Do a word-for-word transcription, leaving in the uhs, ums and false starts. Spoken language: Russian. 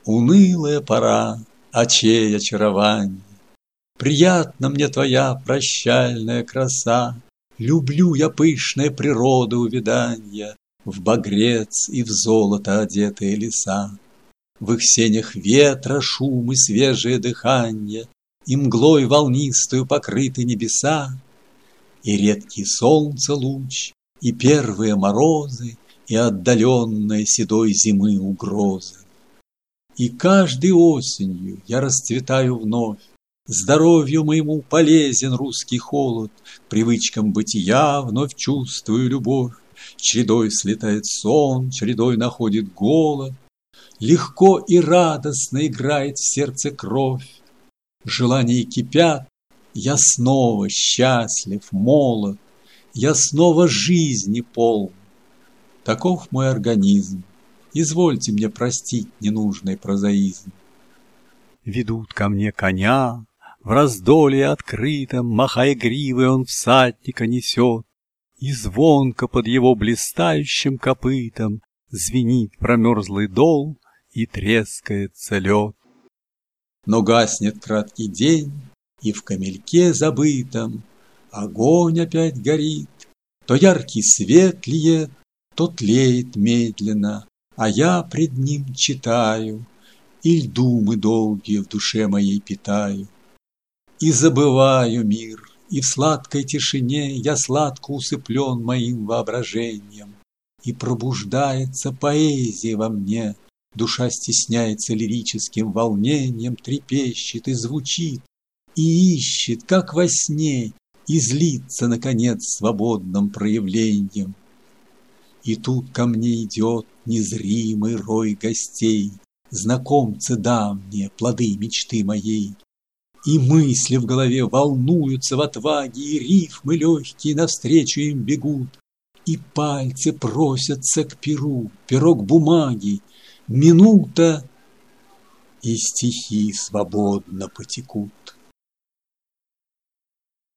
Унылая пора очей очарования, приятна мне твоя прощальная краса. Люблю я пышное природы увяданья, в багрец и в золото одетые леса. В их сенях ветра шум и свежее дыханье, и мглой волнистую покрыты небеса, и редкий солнца луч, и первые морозы, и отдаленные седой зимы угрозы. И каждой осенью я расцветаю вновь, здоровью моему полезен русский холод, привычкам бытия вновь чувствую любовь, чередой слетает сон, чередой находит голод, легко и радостно играет в сердце кровь, желания кипят, я снова счастлив, молод, я снова жизни полн. Таков мой организм, извольте мне простить ненужный прозаизм. Ведут ко мне коня, в раздолье открытом, махая гривой, он всадника несет, и звонко под его блистающим копытом звенит промерзлый дол и трескается лед. Но гаснет краткий день, и в камельке забытом огонь опять горит, то яркий свет льет, то тлеет медленно, а я пред ним читаю, и думы долгие в душе моей питаю. И забываю мир, и в сладкой тишине я сладко усыплен моим воображением, и пробуждается поэзия во мне, душа стесняется лирическим волнением, трепещет и звучит, и ищет, как во сне, и злится, наконец, свободным проявлением. И тут ко мне идет незримый рой гостей, знакомцы давние, плоды мечты моей. И мысли в голове волнуются в отваге, и рифмы легкие навстречу им бегут, и пальцы просятся к перу, пирог бумаги, минута, и стихи свободно потекут.